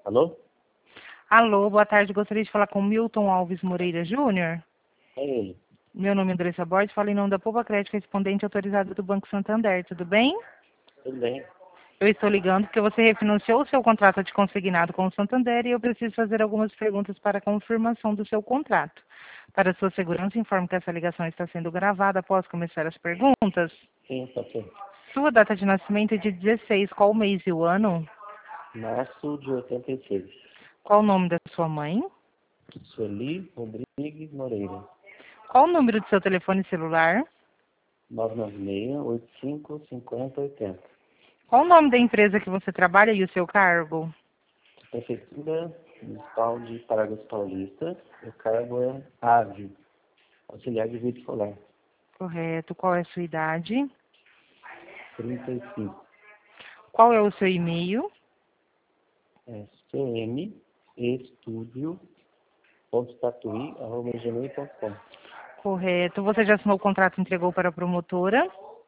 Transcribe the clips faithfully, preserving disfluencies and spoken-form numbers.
Alô? Alô, boa tarde. Gostaria de falar com Milton Alves Moreira Júnior. É ele. Meu nome é Andressa Borges, falo em nome da Poupa Crédito, respondente autorizado do Banco Santander. Tudo bem? Tudo bem? Eu estou ligando porque você refinanciou o seu contrato de consignado com o Santander e eu preciso fazer algumas perguntas para confirmação do seu contrato. Para sua segurança, informo que essa ligação está sendo gravada. Após começar as perguntas, Sim, pode ser. sua data de nascimento é de dezesseis. Qual o mês e o ano? Março de oitenta e seis. Qual o nome da sua mãe? Sueli Rodrigues Moreira. Qual o número do seu telefone celular? nove nove seis, oito cinco, cinco zero oito zero. Qual o nome da empresa que você trabalha e o seu cargo? Prefeitura Municipal de Paraguas Paulista. O cargo é AVE, auxiliar de vídeo solar. Correto. Qual é a sua idade? trinta e cinco. Qual é o seu e-mail? É cmestudio.tatuí.gmail.com. Correto. Você já assinou o contrato e entregou para a promotora?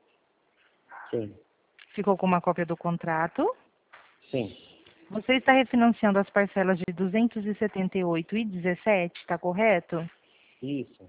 Sim. Ficou com uma cópia do contrato? Sim. Você está refinanciando as parcelas de duzentos e setenta e oito e dezessete, está correto? Isso.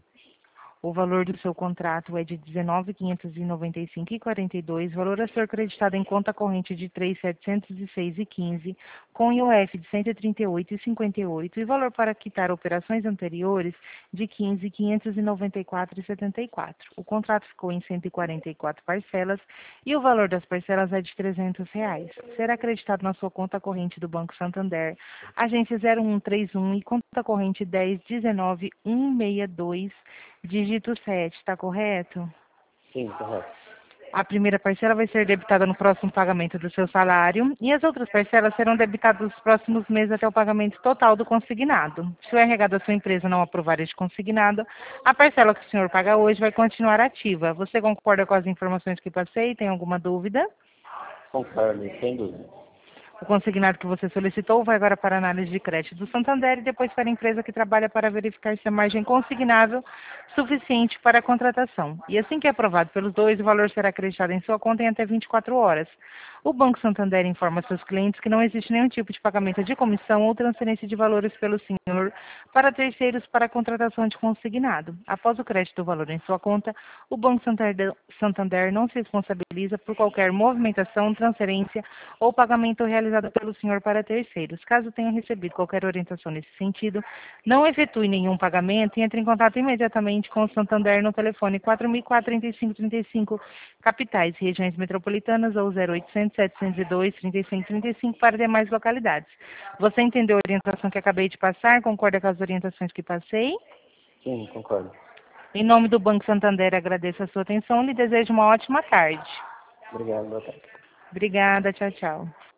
O valor do seu contrato é de dezenove mil quinhentos e noventa e cinco reais e quarenta e dois centavos, valor a ser creditado em conta corrente de três mil setecentos e seis reais e quinze centavos, com I O F de cento e trinta e oito reais e cinquenta e oito centavos e valor para quitar operações anteriores de quinze mil quinhentos e noventa e quatro reais e setenta e quatro centavos. O contrato ficou em cento e quarenta e quatro parcelas e o valor das parcelas é de trezentos reais. Será acreditado na sua conta corrente do Banco Santander, agência zero um três um e conta corrente dez dezenove cento e sessenta e dois, dígito sete, está correto? Sim, correto. A primeira parcela vai ser debitada no próximo pagamento do seu salário e as outras parcelas serão debitadas nos próximos meses até o pagamento total do consignado. Se o R H da sua empresa não aprovar este consignado, a parcela que o senhor paga hoje vai continuar ativa. Você concorda com as informações que passei? Tem alguma dúvida? Concordo, sem dúvida. O consignado que você solicitou vai agora para a análise de crédito do Santander e depois para a empresa que trabalha para verificar se a margem consignável suficiente para a contratação. E assim que é aprovado pelos dois, o valor será acreditado em sua conta em até vinte e quatro horas. O Banco Santander informa seus clientes que não existe nenhum tipo de pagamento de comissão ou transferência de valores pelo senhor para terceiros para a contratação de consignado. Após o crédito do valor em sua conta, o Banco Santander, Santander não se responsabiliza por qualquer movimentação, transferência ou pagamento realizado pelo senhor para terceiros. Caso tenha recebido qualquer orientação nesse sentido, não efetue nenhum pagamento e entre em contato imediatamente com o Santander no telefone quatro mil quatrocentos e trinta e cinco, trinta e cinco, capitais, regiões metropolitanas ou zero oitocentos, setecentos e dois, trinta e cinco, trinta e cinco para demais localidades. Você entendeu a orientação que acabei de passar? Concorda com as orientações que passei? Sim, concordo. Em nome do Banco Santander, agradeço a sua atenção e lhe desejo uma ótima tarde. Obrigado, boa tarde. Obrigada, tchau, tchau.